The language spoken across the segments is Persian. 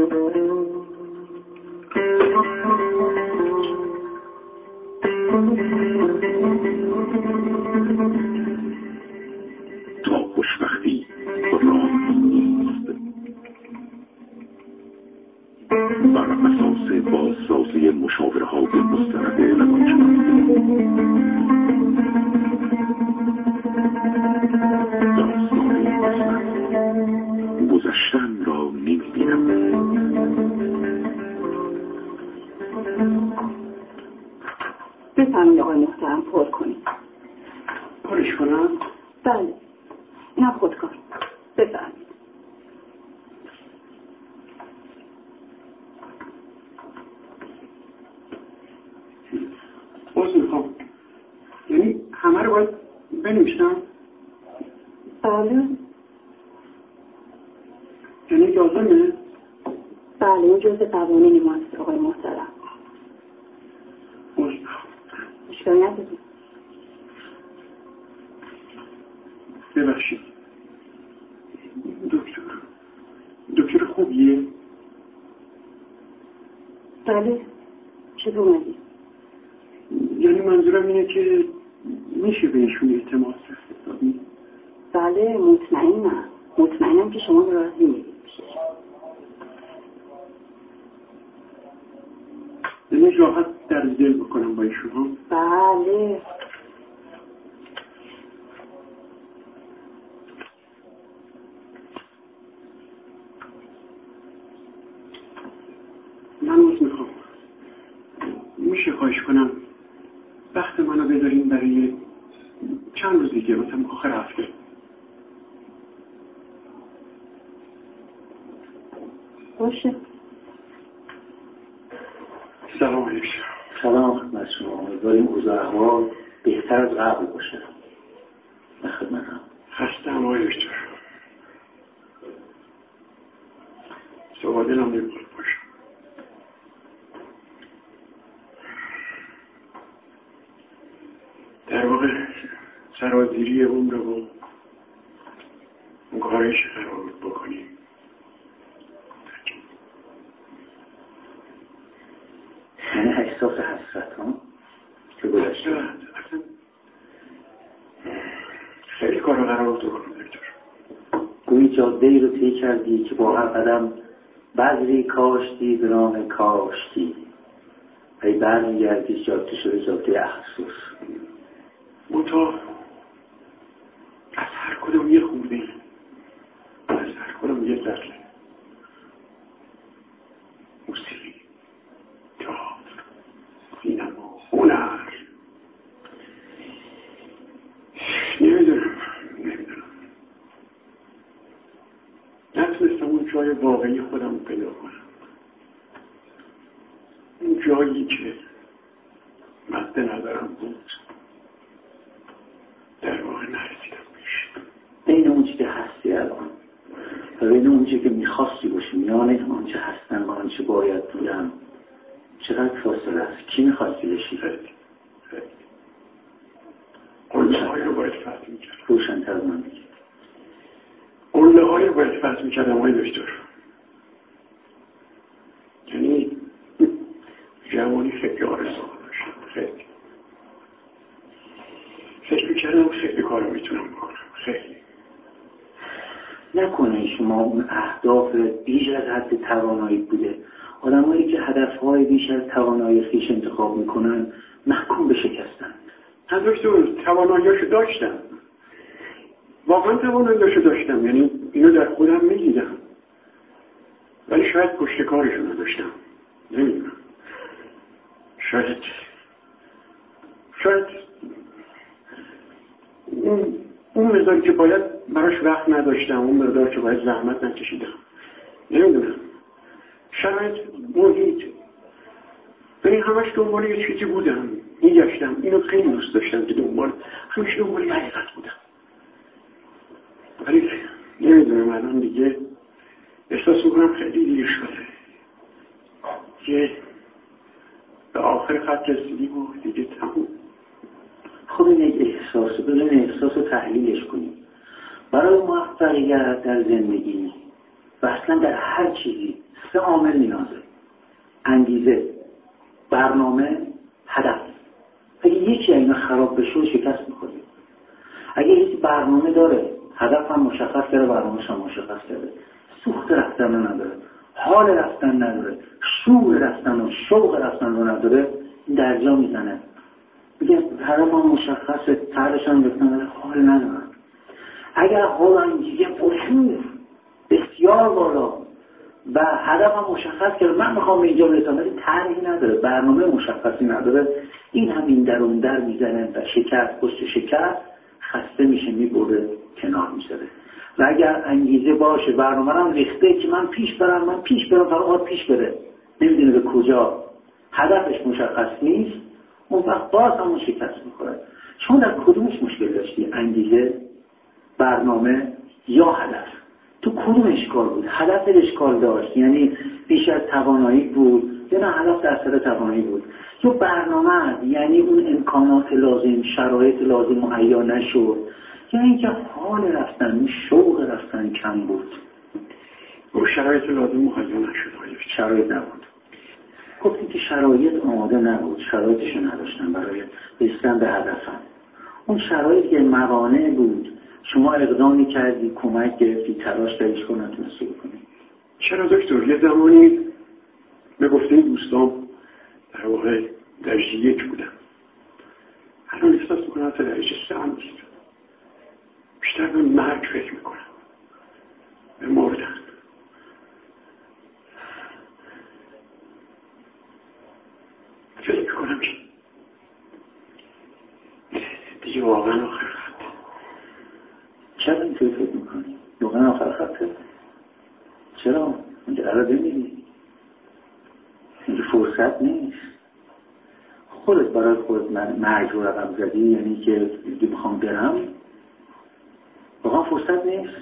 تا خوشبختی راه نیست. بر اساس بازسازی مشاورهات مستند روانشناسی داستان قسمت گذشتن را نمی‌بینم. بفرمایید آقای محترم، پر کنید. پرش کنم؟ بله، اینم خودکار. بفرمایید. باز میخوام، یعنی همه رو باید بنویسم؟ بله. یعنی لازمه؟ بله، اون جزء قوانین ماست آقای محترم. باز میخوام. اشکال نداره. ببخشید. دکتر خوبیه؟ بله، چطور اومدی؟ یعنی منظورم اینه که میشه بهشون اعتماد کرد. بله، مطمئنم که شما راضی میدید. یعنی راحت در دل بکنم با ایشون ها؟ بله. من عوض میخوام، میشه خواهش کنم وقت منو بذاریم برای چند روز دیگه، مثلا آخر هفته. باشه. سلام علیکم. سلام خدمت شما. امیدواریم اوضاع احوال بهتر از قبل باشه. به خدمتم. خسته‌ام آقای دکتر. صبح دلم نمی‌خواد باشم. در واقع سرازیری اون رو اون کارش قرار بود بکنیم. یعنی احساس حسرت ها که گذشته. اصلا خیلی کار رو قرار بود بکنم دکتر. گویی جاده ای رو طی کردی که با هر قدم بذری کاشتی به نام کاشتی. ای برمیگردی جاده شده جاده افسوس. منتها از هر کدوم یه خورده، از هر کدوم یه ذره. موسیقی، تئاتر، سینما، هنر. نمیدونم نتونستم اون جای واقعی خودم رو پیدا کنم. اون جایی که مد نظرم بود در واقع نرسیدم بهش. بین اون چی که هستی الان و بین اون چی که میخواستی باشی، میان اون چه هستن و اون چه باید بودن، چقدر فاصله است؟ کی میخواستی بشی؟ خیلی قله های رو باید فتح میکردم. روشن‌تر من بگی. قله های رو باید فتح میکردم آقای دکتر. یعنی جوانی خیلی آرزو داشتم. خیلی فکر میکردم خیلی کار میتونم بکنم. خیلی نکنه شما اون اهداف بیش از حد توانایی بوده. آدمایی که هدفهای بیش از توانایی خویش انتخاب میکنن محکوم به شکستن. دکتر تواناییاشو داشتم، واقعا تواناییاشو داشتم، یعنی اینو در خودم میدیدم، ولی شاید پشت کارشون رو داشتم. نمیدونم، شاید اون مقداری که باید براش وقت نداشتم، اون مقداری که باید زحمت نکشیدم. نمیدونم، شاید محیط، یعنی همش دنبال یه چیزی بودم، میگشتم. اینو خیلی دوست داشتم که همیشه دنبال حقیقت بودم. ولی نمیدونم الان دیگه احساس میکنم خیلی دیر شده که به آخر خط رسیدی و دیگه تموم. خب این یک احساسه، بزن احساس رو تحلیلش کنیم. برای موفقیت در زندگی و اصلا در هر چیزی 3 عامل نیازه: انگیزه، برنامه، هدف. اگه یکی اینا خراب بشه شکست می‌خوره. اگه یکی برنامه داره، هدف هم مشخص کرده، برنامه‌ش هم مشخص کرده، سوخت رفتن نداره، حال رفتن نداره، شور رفتن و شوق رفتن رو نداره، این درجا میزنه. میگه هدف هم مشخصه، طرحش هم گفتن، حال ندارن. اگر حال اینجوری پرشور بسیار بالا و هدف هم مشخص کرده، من میخوام به اینجا برسم، ولی طرحی نداره، برنامه مشخصی نداره، این هم این در اون در میزنه و شکست پشت شکست خسته میشه، میبره کنار میذاره. و اگر انگیزه باشه، برنامه هم ریخته که من پیش برم فقط پیش بره، نمیدونه به کجا، هدفش مشخص نیست، اون وقت باز هم شکست میخوره. چون در کدومش مشکل داشتی؟ انگیزه، برنامه یا هدف؟ تو کدوم اشکال بود؟ هدف اشکال داشت، یعنی بیش از توانایی بود، یا نه هدف در سر توانایی بود؟ یا برنامه یعنی اون امکانات لازم، شرایط لازم مهیا نشد، یا اینکه حال رفتن، شوق رفتن کم بود؟ و شرایط لازم مهیا نشد، شرایط نبود. گفتیم که شرایط آماده نبود، شرایطشو نداشتن برای رسیدن به هدفم. اون شرایط که موانع بود، شما اقدامی کردی، کمک گرفتی، تلاش داشتی که نتونستی بکنی. چرا دکتر؟ یه زمانی به گفته دوستان در واقع درجه 1 بودم، الان احساس میکنم تا درجه 3 هم نیست، بیشتر به مرگ فکر میکنم، به مردن. فکر میکنم که دیگه واقعا آخر خط. چرا اینطوری فکر میکنی؟ واقعا آخر خطه؟ چرا؟ اینجا قرار بمیری؟ اینجا فرصت نیست. خودت برای خود مرگ رو رقم زدی، یعنی که دیگه میخوام برم، واقعا فرصت نیست.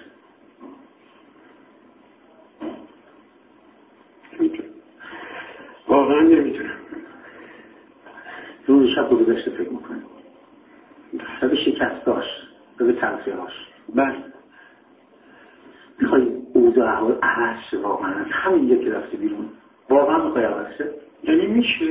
واقعا نمیتونم. روز شب رو گذشته فکر میکنی، به شکستاش، به تغذیهاش. بله. میخوای اوضاع احوال عوض شه؟ واقعا از همین که رفتی بیرون واقعا میخوای عوض شه؟ یعنی میشه؟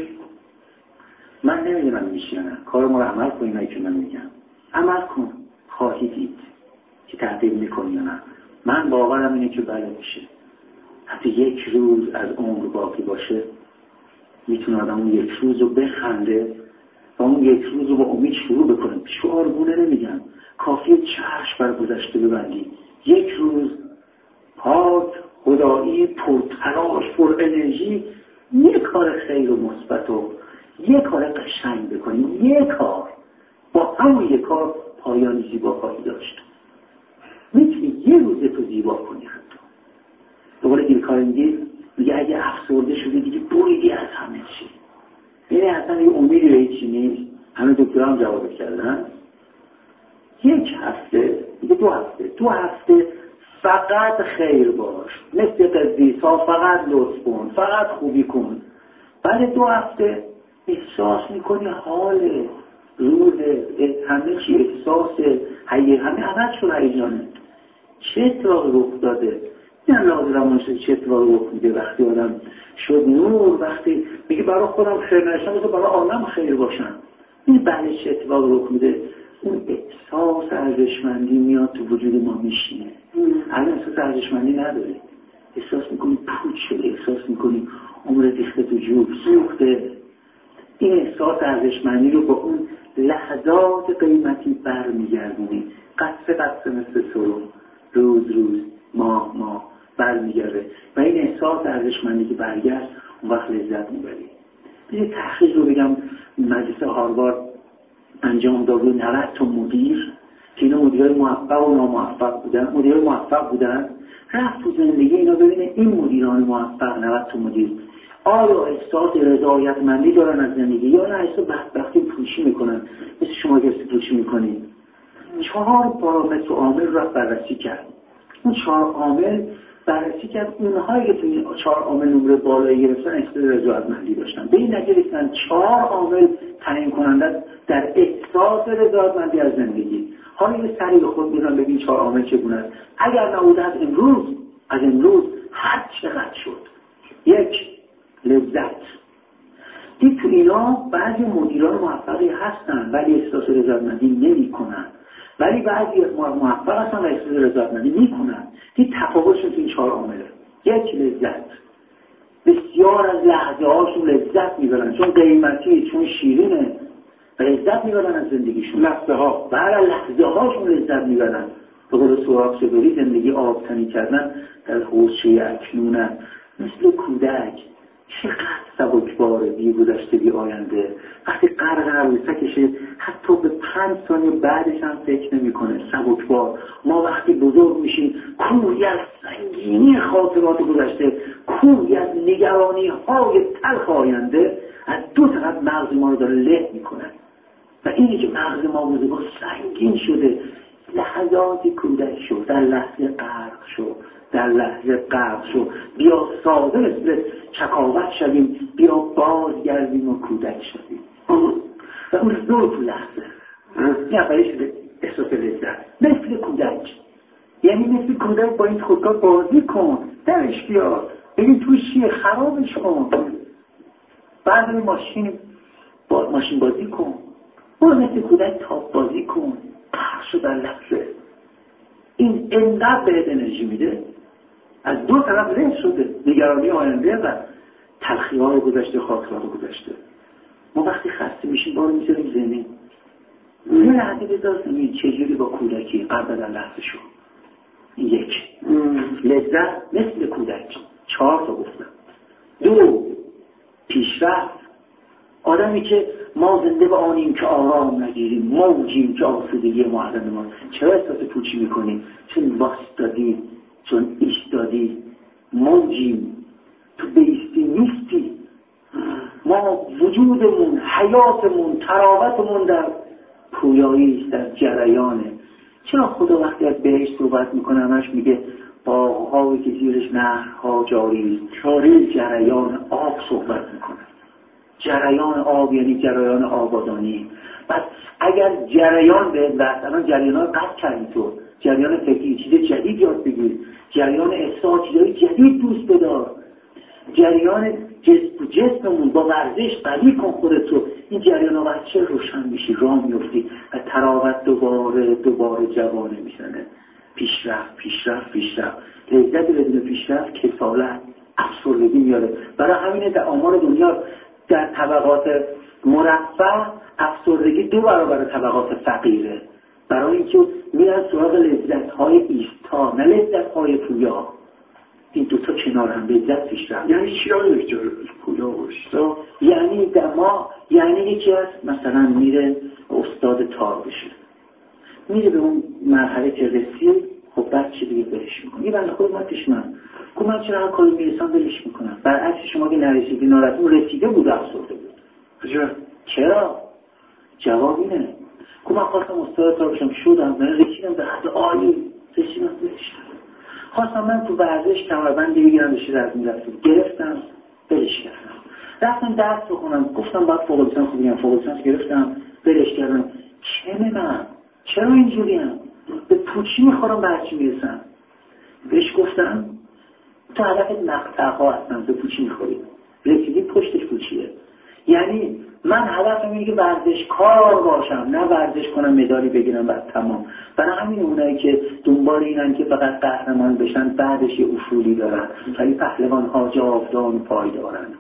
من نمیدونم میشه یا نه. کار ما رو عمل کن، اینایی که من میگم عمل کن، خواهی دید که تحقیق میکنی یا نه. من باورم اینه که بله میشه. حتی 1 روز از عمر باقی باشه، میتونه آدم اون 1 روز رو بخنده و اون 1 روز رو با امید شروع بکنه. شعارگونه نمیگم، کافیه چشم بر گذشته ببندی، 1 روز پاک، خدایی، پرتلاش، پر انرژی، یه کار خیر و مثبت و یه کار قشنگ بکنی، یه کار، با همون یه کار پایانی زیبا خواهی داشت. میتونی یه روز تو زیبا کنی. حتی دوباره ایلکارنگی میگه اگه افسرده شدی دیگه بریدی از همه چی، یعنی اصلا یه امیدی به هیچی نیست. همه دکترها هم جواب کردن. 1 هفته، 2 هفته فقط خیر باش، مثل قدیسا، فقط لطف کن، فقط خوبی کن. بعد 2 هفته احساس میکنی حال روز همه چی، احساس همه عوض شد، هیجانه. چه اتفاقی رخ داده؟ این لازم رمانشه چه اتفاقی رخ میده وقتی آدم شد نور، وقتی میگه برای خودم خیر نشم تو برای عالم خیر باشم. این بله چه اتفاقی رخ میده؟ اون احساس ارزشمندی میاد تو وجود ما میشینه. الان احساس ارزشمندی نداری، احساس میکنی پوچ شده، احساس میکنی عمرت ریخته تو جوب، سوخته. این احساس ارزشمندی رو با اون لحظات قیمتی برمیگردونی، قطره مثل سرو، روز ماه برمیگرده و این احساس ارزشمندی که برگشت اون وقت لذت میبری. یه تحقیق رو بگم مجلس هاروارد انجام داد روی 90 تا مدیر که اینا مدیرای موفق و ناموفق بودن. مدیرای موفق بودن، رفت تو زندگی اینا ببینه این مدیران موفق 90 تا مدیر آیا احساس رضایتمندی دارن از زندگی یا نه احساس بدبختی پوشی میکنن، مثل شما که پوشی میکنید. 4 پارامتر عامل رو بررسی کرد. اون 4 عامل بررسی کرد، اونهایی که توی 4 عامل نمره بالایی گرفتن احساس رضایتمندی داشتن. به این نتیجه رسیدن 4 عامل تعیین کننده در احساس رضایتمندی از زندگی. حالا یه سری به خود میرن ببین 4 عامل چگونه است. اگر نبود از امروز هر چقدر شد یک، لذت. دید تو اینا بعضی مدیران موفقی هستن ولی احساس رضایتمندی نمی‌کنن، ولی بعضی موفق هستن و احساس رضایتمندی می‌کنن. دید تفاوتشون تو این 4 عامله. یک، لذت. بسیار از لحظه هاشون لذت میبرن چون قیمتی، چون شیرینه و لذت میبرن از زندگیشون. لحظه ها برای لحظه هاشون لذت میبرن. به قول سهراب سپهری زندگی آبتنی کردن در حوضچه اکنونن. مثل کودک چقدر سبکباره، بی گذشته بی آینده. وقتی غرق عروسکشه حتی به 5 ثانیه بعدش هم فکر نمی‌کنه. سبکبار. ما وقتی بزرگ میشیم کوهی از سنگینی خاطرات گذشته، کوهی از نگرانی‌های تلخ آینده از 2 طرف مغز ما رو داره له می‌کنه و اینی که مغز ما بزرگ سنگین شده. لحظاتی کودک شو، در لحظه غرق شو، در لحظه غرق شو. بیا ساده مثل چکاوک شویم، بیا بازگردیم و کودک شویم و اون دور تو لحظه. این اولی شده احساس لذت. مثل کودک، یعنی مثل کودک با این خودکار بازی کن، درش بیا، ببین توش چیه، خرابش کن، بعد ماشین بازی کن، برو مثل کودک تاپ بازی کن، پخش در لحظه. این انقدر بهت انرژی میده. از 2 طرف له شده، نگرانی آینده و تلخی‌های گذشته، خاطرات گذشته. ما وقتی خسته میشیم بارو میذاریم زمین، یه لحظه بذار زمین، چجوری با کودکی قبل در لحظه شو. این یک. لذت مثل کودک. 4 تا گفتم. 2، پیشرفت. آدمی که ما زنده به آنیم که آرام نگیریم، موجیم که آسودگی معلم ما. چرا احساس پوچی میکنیم؟ چون واسطادی، چون ایستادی. موجیم، تو بیستی نیستی. ما وجودمون، حیاتمون، تراوتمون در پویایی است، در جریانه. چرا خدا وقتی از بهشت صحبت میکنه همش میگه باغ‌هایی که زیرش نهرها جاری، جریان آب صحبت میکنه. جریان آب یعنی جریان آبادانی. پس اگر جریان به وقت الان جریان‌ها قطع کردی، تو جریان فکری چیز جدید یاد بگیر، جریان احساس چیزای جدید دوست بدار، جریان جسممون با ورزش قوی کن خودتو. این جریان‌ها وقت چه روشن میشی، راه میفتی و تراوت دوباره جوانه میشنه. پیشرفت. لذت بدون پیشرفت کسالت، افسردگی میاره. برای همینه در آمار دنیا در طبقات مرفه افسردگی 2 برابر طبقات فقیره. برای اینکه میرن سراغ لذت‌های ایستا، نه لذت‌های پویا. این 2 تا کنار هم، لذت پیشرفت. یعنی چی دکتر پویا و ایستا؟ یعنی دما، یعنی یکی از مثلا میره استاد تار بشه، میره به اون مرحله که رسید، خب بعد چی دیگه بهش میکنه؟ یه بنده خود من گفت من چرا هر کاری میرسم بلش میکنم. برعکس شما که نرسیدی، نارتون رسیده بود، افسرده بود. چرا؟ جواب اینه. گفت من خواستم استاد تار بشم، شدم، من رسیدم به حد عالی، رسیدم. خواستم من تو ورزش کمربند بگیرم، بشه از میرفتم، گرفتم، بلش کردم. رفتم درس بخونم، گفتم باید فوق لیسانس بگیرم، فوق لیسانس گرفتم، بلش کردم. چرا اینجوریم؟ به پوچی میخورم، به هرچی میرسم. بهش گفتم تو هدفت مقطع‌ها هستن، به پوچی میخوری، رسیدی پشتش پوچیه. یعنی من هدفم اینه که ورزشکار باشم، نه ورزش کنم مدالی بگیرم بعد تمام. برای همین اونایی که دنبال اینن که فقط قهرمان بشن بعدش یه اصولی دارن، ولی پهلوان‌ها جاودان و پایدارند.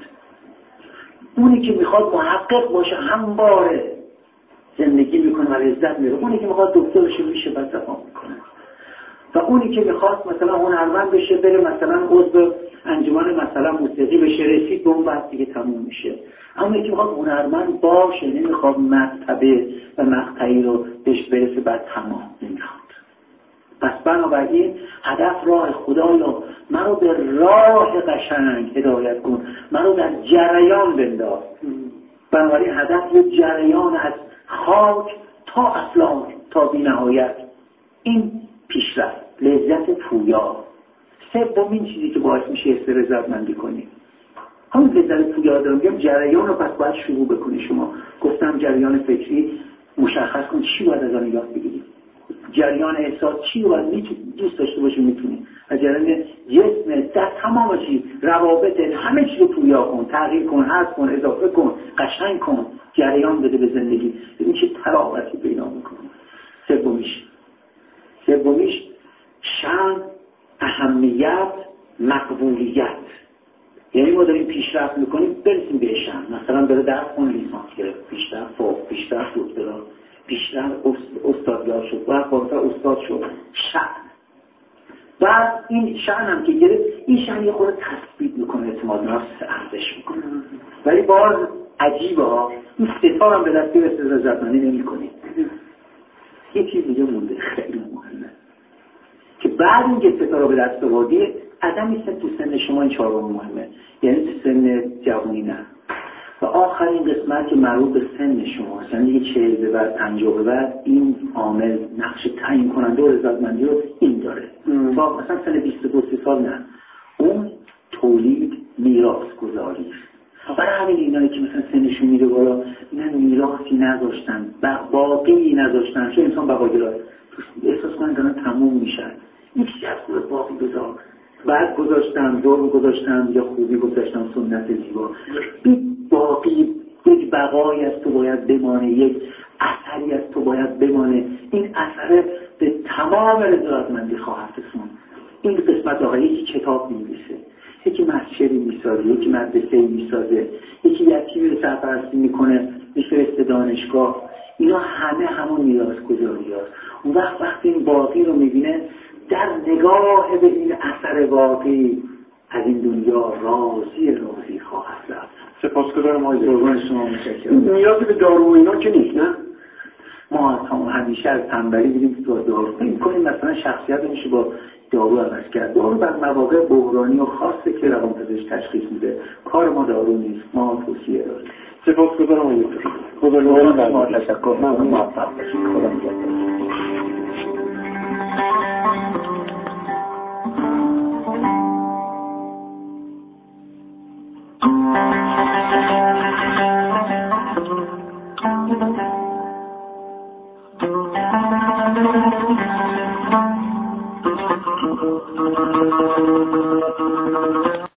اونی که میخواد محقق باشه همواره زندگی میکنه و لذت میبره. اونی که میخواد دکتر بشه میشه بعد تمام میکنه. و اونی که میخواد مثلا هنرمند بشه بره مثلا عضو انجمن مثلا موسیقی بشه، رسید به اون بعد دیگه تموم میشه. اما اونی که میخواد هنرمند باشه، نمیخواد مرتبه و مقطعی رو بهش برسه بعد تمام نمیخواد. پس بنابراین هدف راه خدایا، منو به راه قشنگ هدایت کن، منو در جریان بنداز. بنابراین هدف یه جریان از خاک تا افلاک تا بی‌نهایت. این پیشرفت، لذت پویا. سومین چیزی که باعث میشه حس رضایتمندی کنی، همون لذت پویا دارم میگم، جریان رو پس باید شروع بکنی. شما گفتم جریان فکری مشخص کن چی باید از آن یاد بگیری، جریان احساس چی باید دوست داشته باشی میتونی، و جریان جسم در تمام چیز، روابط، همه چی رو پویا کن، تغییر کن، حذف کن، اضافه کن، قشنگ کن، جریان بده به زندگی. این چه تراوتی پیدا میکنه. سومیش شأن، اهمیت، مقبولیت. یعنی ما داریم پیشرفت میکنیم برسیم به شأن. مثلا داره درس خون لیسانس گرفت، پیشرفت فوق، پیشرفت دکترا، پیشرفت استادیار شد، بعد بالاتر استاد شد. شأن. بعد این شأن هم که گرفت، این شأن یه خورده تثبیت میکنه، اعتماد به نفس ارزش میکنه. ولی باز عجیبه ها، این ستار هم به دست رضایتمندی نمیکنه. یه چیز دیگه مونده خیلی مهمه که بعد اینکه ستاره به دست آوردی، عدم تو سن شما این چهارم مهمه، یعنی تو سن جوانی نه. و آخرین قسمت که مربوط به سن شما، سن دیگه 40 به بعد 50 به بعد، این عامل نقش تعیین کننده و رضایتمندی رو این داره. تا مثلا سن 22 سال نه، اون تولید میراث گذاری است. برای همین اینایی که مثلا سنشون میره بالا، اینا میراثی نذاشتن، باقی نذاشتن، چون انسان بقاگرا احساس کنن دارن تموم میشن. یک چیزی از خود باقی بذار. بعد گذاشتم، دور گذاشتم، یا خوبی گذاشتم، سنت زیبا. باقی یک بقایی از تو باید بمانه، یک اثری از تو باید بمانه. این اثر به تمام رضایتمندی خواهد رسوند. این قسمت آقا یکی کتاب می‌نویسه، یکی مسجدی میسازه، یکی مدرسه‌ای میسازه، یکی یتیمی رو سرپرستی میکنه، میفرسته دانشگاه. اینا همه همون میراث‌گذاری هست. اون وقتی این باقی رو میبینه، در نگاه به این اثر باقی از این دنیا راضی خواهد رفت. سپاسگزارم آقای قربان شما، متشکرم. نیازی به دارو و اینا که نیست، نه؟ ما همیشه از تنبلی دیدیم که دارو می‌کنیم، مثلا شخصیت میشه با دارو عوض کرد. دارو بر مواقع بحرانی و خاصه که روانپزشک تشخیص میده. کار ما دارو نیست، ما توصیه داریم. سپاسگزارم آقای دکتر. بزرگواران شما تشکر. ممنون، موفق باشید. خدا نگهدار.